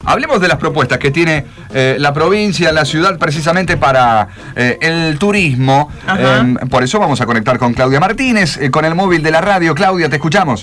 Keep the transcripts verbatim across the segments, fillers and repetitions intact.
hablemos de las propuestas que tiene eh, la provincia, la ciudad, precisamente para eh, el turismo. Eh, por eso vamos a conectar con Claudia Martínez, eh, con el móvil de la radio. Claudia, te escuchamos.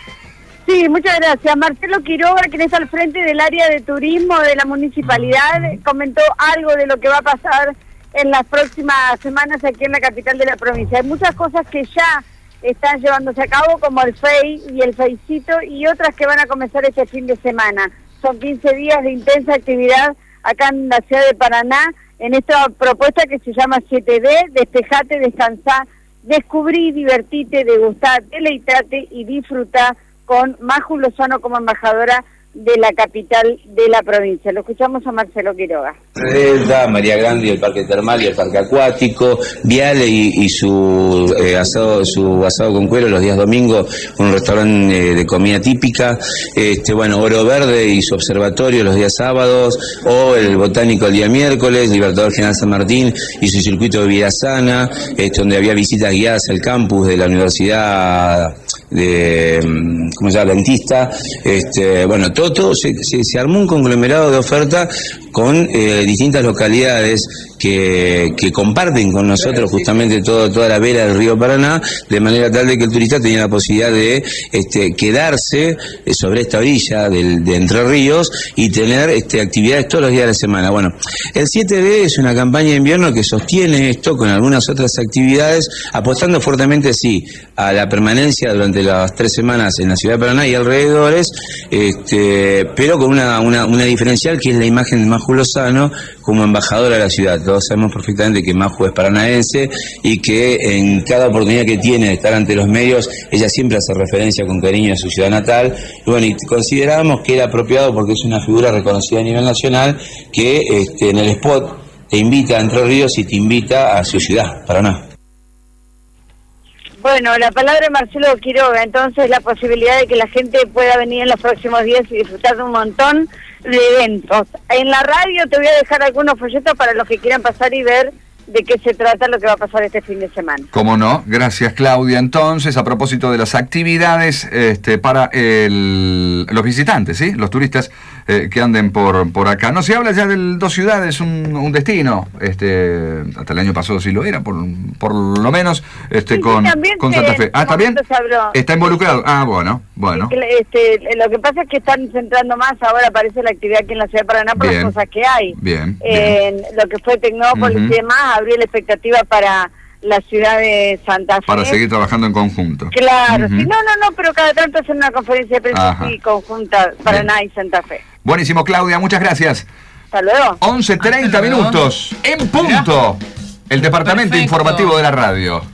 Sí, muchas gracias. Marcelo Quiroga, quien es al frente del área de turismo de la municipalidad, comentó algo de lo que va a pasar en las próximas semanas aquí en la capital de la provincia. Hay muchas cosas que ya están llevándose a cabo, como el F E I y el Feicito, y otras que van a comenzar este fin de semana. Son quince días de intensa actividad acá en la ciudad de Paraná, en esta propuesta que se llama siete D, despejate, descansá, descubrí, divertite, degustá, deleitate y disfrutá, con Maju Lozano como embajadora de la capital de la provincia. Lo escuchamos a Marcelo Quiroga. Delta, María Grande, el parque termal y el parque acuático, Viale y, y su eh, asado su asado con cuero los días domingos, un restaurante eh, de comida típica, este bueno, Oro Verde y su observatorio los días sábados, o el botánico el día miércoles, Libertador General San Martín y su circuito de vida sana, este, donde había visitas guiadas al campus de la Universidad de, ¿cómo se llama?, Adventista. Este, bueno, todo, todo se, se, se armó un conglomerado de oferta con eh, distintas localidades que, que comparten con nosotros justamente todo, toda la vera del río Paraná, de manera tal de que el turista tenía la posibilidad de este, quedarse sobre esta orilla del, de Entre Ríos y tener este, actividades todos los días de la semana. Bueno, el siete D es una campaña de invierno que sostiene esto con algunas otras actividades, apostando fuertemente, sí, a la permanencia durante las tres semanas en la ciudad de Paraná y alrededores, este, pero con una, una, una diferencial que es la imagen de Maju Lozano como embajadora de la ciudad. Todos sabemos perfectamente que Maju es paranaense y que en cada oportunidad que tiene de estar ante los medios, ella siempre hace referencia con cariño a su ciudad natal. Y bueno, y considerábamos que era apropiado porque es una figura reconocida a nivel nacional que este, en el spot te invita a Entre Ríos y te invita a su ciudad, Paraná. Bueno, la palabra de Marcelo Quiroga, entonces la posibilidad de que la gente pueda venir en los próximos días y disfrutar de un montón de eventos. En la radio te voy a dejar algunos folletos para los que quieran pasar y ver de qué se trata lo que va a pasar este fin de semana. Cómo no, gracias Claudia. Entonces, a propósito de las actividades este, para el, los visitantes, ¿sí? Los turistas eh, que anden por por acá. No se habla ya de dos ciudades, un, un destino. Este, hasta el año pasado sí lo era, por, por lo menos este, sí, con, sí, con Santa Fe. Ah, ¿está bien? ¿Está involucrado? Sí. Ah, bueno, bueno. Este, lo que pasa es que están centrando más, ahora aparece la actividad aquí en la ciudad de Paraná por bien, las cosas que hay. Bien, En bien. lo que fue Tecnópolis uh-huh. y demás, abrió la expectativa para la ciudad de Santa Fe. Para seguir trabajando en conjunto. Claro, uh-huh. sí, no, no, no, pero cada tanto hacen una conferencia de prensa así conjunta, Paraná bien. Y Santa Fe. Buenísimo, Claudia, muchas gracias. Hasta luego. once treinta minutos, en punto, el departamento Perfecto. Informativo de la radio.